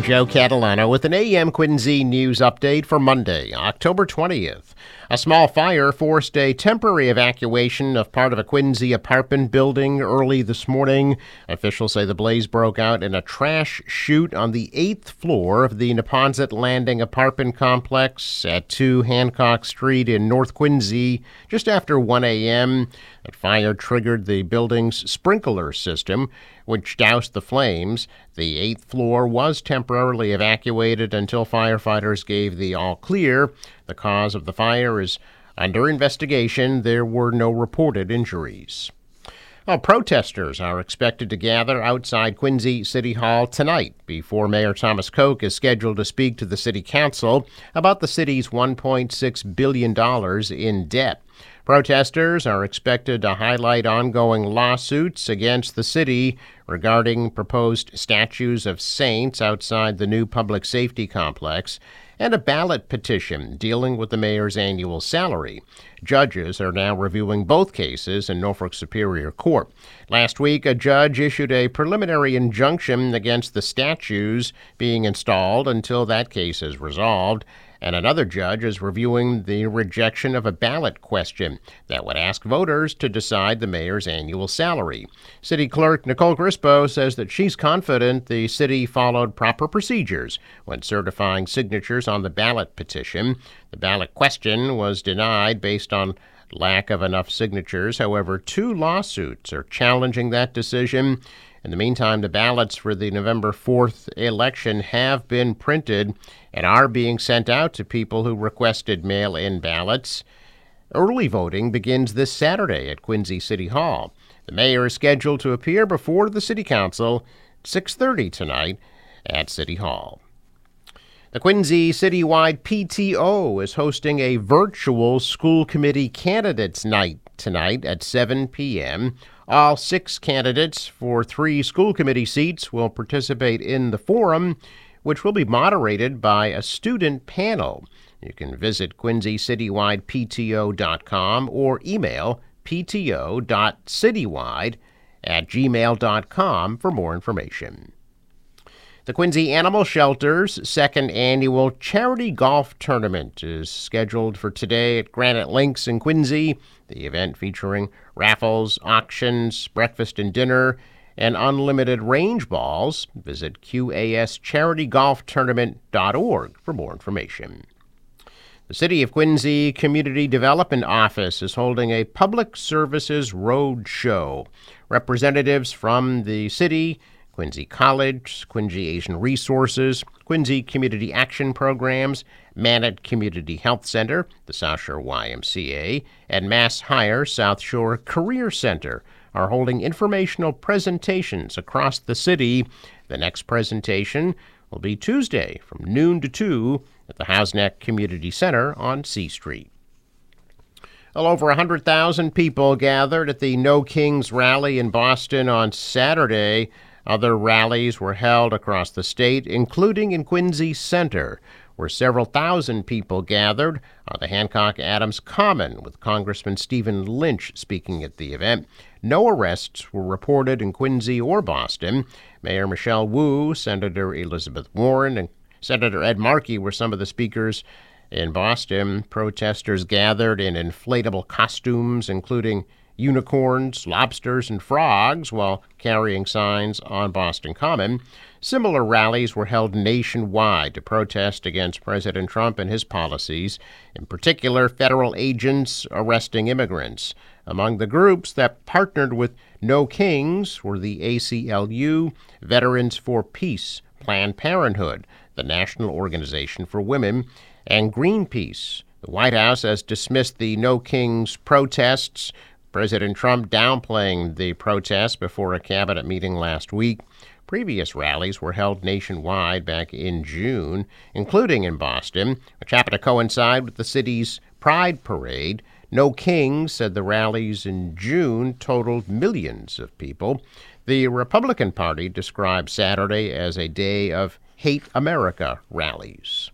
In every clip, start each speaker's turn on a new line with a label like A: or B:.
A: Joe Catalano with an AM Quincy news update for Monday, October 20th. A small fire forced a temporary evacuation of part of a Quincy apartment building early this morning. Officials say the blaze broke out in a trash chute on the 8th floor of the Neponset Landing apartment complex at 2 Hancock Street in North Quincy just after 1 a.m. That fire triggered the building's sprinkler system, which doused the flames. The 8th floor was temporarily evacuated until firefighters gave the all clear. The cause of the fire is under investigation. There were no reported injuries. Protesters are expected to gather outside Quincy City Hall tonight before Mayor Thomas Koch is scheduled to speak to the City Council about the city's $1.6 billion in debt. Protesters are expected to highlight ongoing lawsuits against the city regarding proposed statues of saints outside the new public safety complex and a ballot petition dealing with the mayor's annual salary. Judges are now reviewing both cases in Norfolk Superior Court. Last week, a judge issued a preliminary injunction against the statues being installed until that case is resolved. And another judge is reviewing the rejection of a ballot question that would ask voters to decide the mayor's annual salary. City Clerk Nicole Grispo says that she's confident the city followed proper procedures when certifying signatures on the ballot petition. The ballot question was denied based on lack of enough signatures. However, 2 lawsuits are challenging that decision. In the meantime, the ballots for the November 4th election have been printed and are being sent out to people who requested mail-in ballots. Early voting begins this Saturday at Quincy City Hall. The mayor is scheduled to appear before the City Council at 6:30 tonight at City Hall. The Quincy Citywide PTO is hosting a virtual school committee candidates night tonight at 7 p.m. All 6 candidates for 3 school committee seats will participate in the forum, which will be moderated by a student panel. You can visit quincycitywidepto.com or email pto.citywide@gmail.com for more information. The Quincy Animal Shelter's 2nd annual charity golf tournament is scheduled for today at Granite Links in Quincy. The event featuring raffles, auctions, breakfast and dinner, and unlimited range balls. Visit QASCharityGolfTournament.org for more information. The City of Quincy Community Development Office is holding a Public Services Road Show. Representatives from the city, Quincy College, Quincy Asian Resources, Quincy Community Action Programs, Mannett Community Health Center, the South Shore YMCA, and Mass Hire South Shore Career Center are holding informational presentations across the city. The next presentation will be Tuesday from noon to 2 at the Hausneck Community Center on C Street. Well, over 100,000 people gathered at the No Kings rally in Boston on Saturday. Other rallies were held across the state, including in Quincy Center, where several thousand people gathered on the Hancock-Adams Common, with Congressman Stephen Lynch speaking at the event. No arrests were reported in Quincy or Boston. Mayor Michelle Wu, Senator Elizabeth Warren, and Senator Ed Markey were some of the speakers. In Boston, protesters gathered in inflatable costumes, including unicorns, lobsters, and frogs, while carrying signs on Boston Common. Similar rallies were held nationwide to protest against President Trump and his policies, in particular federal agents arresting immigrants. Among the groups that partnered with No Kings were the ACLU, Veterans for Peace, Planned Parenthood, the National Organization for Women, and Greenpeace. The White House has dismissed the No Kings protests, President Trump downplaying the protests before a cabinet meeting last week. Previous rallies were held nationwide back in June, including in Boston, which happened to coincide with the city's Pride Parade. No Kings said the rallies in June totaled millions of people. The Republican Party described Saturday as a day of Hate America rallies.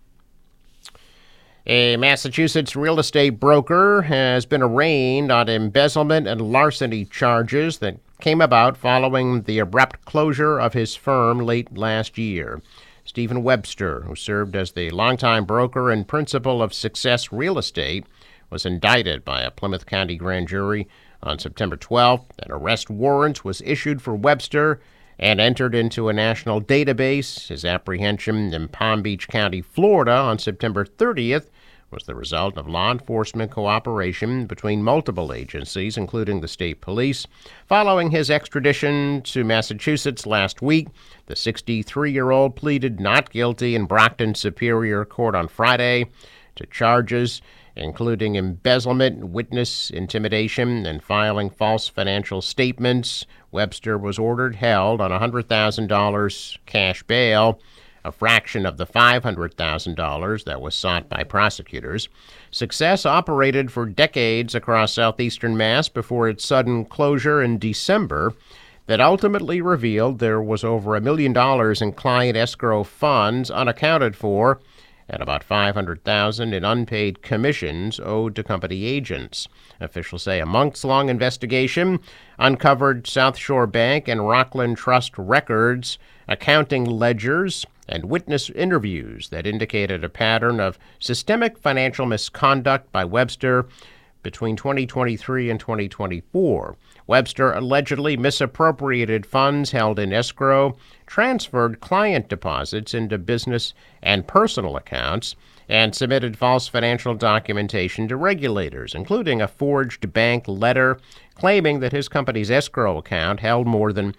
A: A Massachusetts real estate broker has been arraigned on embezzlement and larceny charges that came about following the abrupt closure of his firm late last year. Stephen Webster, who served as the longtime broker and principal of Success Real Estate, was indicted by a Plymouth County grand jury on September 12th. An arrest warrant was issued for Webster and entered into a national database. His apprehension in Palm Beach County, Florida on September 30th was the result of law enforcement cooperation between multiple agencies, including the state police. Following his extradition to Massachusetts last week, the 63-year-old pleaded not guilty in Brockton Superior Court on Friday to charges including embezzlement, witness intimidation, and filing false financial statements. Webster was ordered held on $100,000 cash bail, a fraction of the $500,000 that was sought by prosecutors. Success operated for decades across southeastern Mass before its sudden closure in December that ultimately revealed there was over $1 million in client escrow funds unaccounted for and about $500,000 in unpaid commissions owed to company agents. Officials say a months-long investigation uncovered South Shore Bank and Rockland Trust records, accounting ledgers, and witness interviews that indicated a pattern of systemic financial misconduct by Webster between 2023 and 2024. Webster allegedly misappropriated funds held in escrow, transferred client deposits into business and personal accounts, and submitted false financial documentation to regulators, including a forged bank letter claiming that his company's escrow account held more than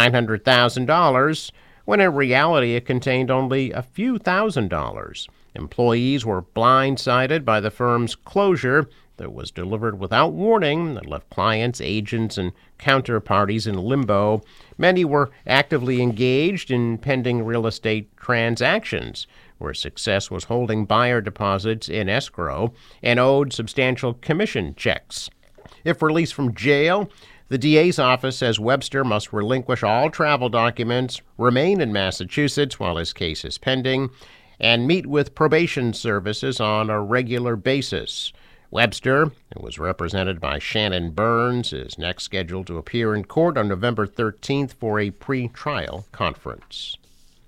A: $900,000, when in reality it contained only a few $1,000s. Employees were blindsided by the firm's closure that was delivered without warning that left clients, agents, and counterparties in limbo. Many were actively engaged in pending real estate transactions, where Success was holding buyer deposits in escrow and owed substantial commission checks. If released from jail, the DA's office says Webster must relinquish all travel documents, remain in Massachusetts while his case is pending, and meet with probation services on a regular basis. Webster, who was represented by Shannon Burns, is next scheduled to appear in court on November 13th for a pre-trial conference.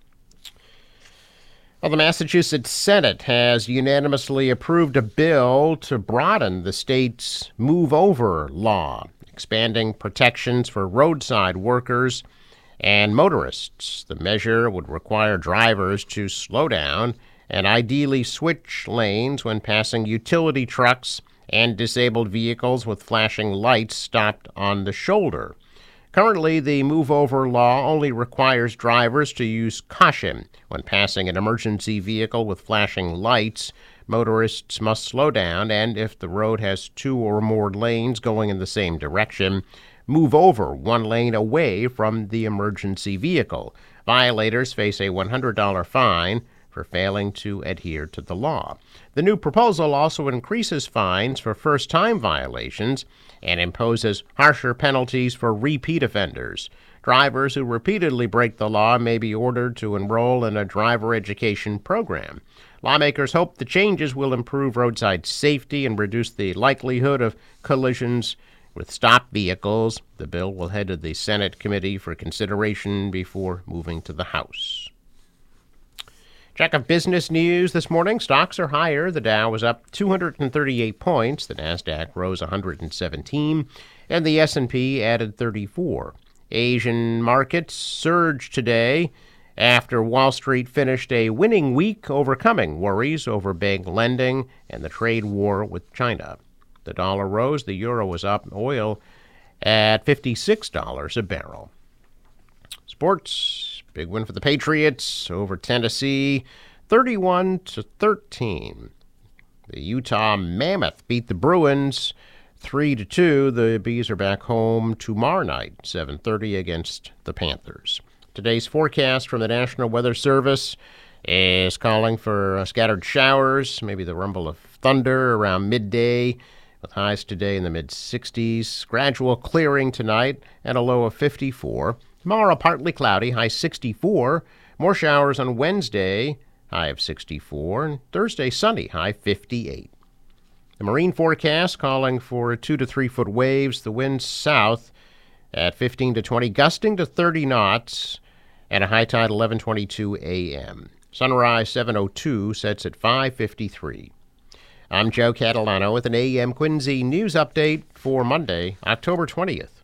A: Well, the Massachusetts Senate has unanimously approved a bill to broaden the state's move-over law, expanding protections for roadside workers and motorists. The measure would require drivers to slow down and ideally switch lanes when passing utility trucks and disabled vehicles with flashing lights stopped on the shoulder. Currently, the move-over law only requires drivers to use caution when passing an emergency vehicle with flashing lights. Motorists must slow down, and if the road has two or more lanes going in the same direction, move over one lane away from the emergency vehicle. Violators face a $100 fine for failing to adhere to the law. The new proposal also increases fines for first-time violations and imposes harsher penalties for repeat offenders. Drivers who repeatedly break the law may be ordered to enroll in a driver education program. Lawmakers hope the changes will improve roadside safety and reduce the likelihood of collisions with stopped vehicles. The bill will head to the Senate committee for consideration before moving to the House. Check of business news this morning. Stocks are higher. The Dow was up 238 points. The Nasdaq rose 117, and the S&P added 34. Asian markets surged today after Wall Street finished a winning week, overcoming worries over bank lending and the trade war with China. The dollar rose. The euro was up. Oil at $56 a barrel. Sports. Big win for the Patriots over Tennessee, 31-13. The Utah Mammoth beat the Bruins 3-2. The Bees are back home tomorrow night, 7:30 against the Panthers. Today's forecast from the National Weather Service is calling for scattered showers, maybe the rumble of thunder around midday, with highs today in the mid-60s. Gradual clearing tonight at a low of 54. Tomorrow, partly cloudy, high 64. More showers on Wednesday, high of 64. And Thursday, sunny, high 58. The marine forecast calling for 2 to 3 foot waves. The wind south at 15 to 20, gusting to 30 knots. and a high tide 11:22 a.m. Sunrise 7:02 sets at 5:53. I'm Joe Catalano with an AM Quincy news update for Monday, October 20th.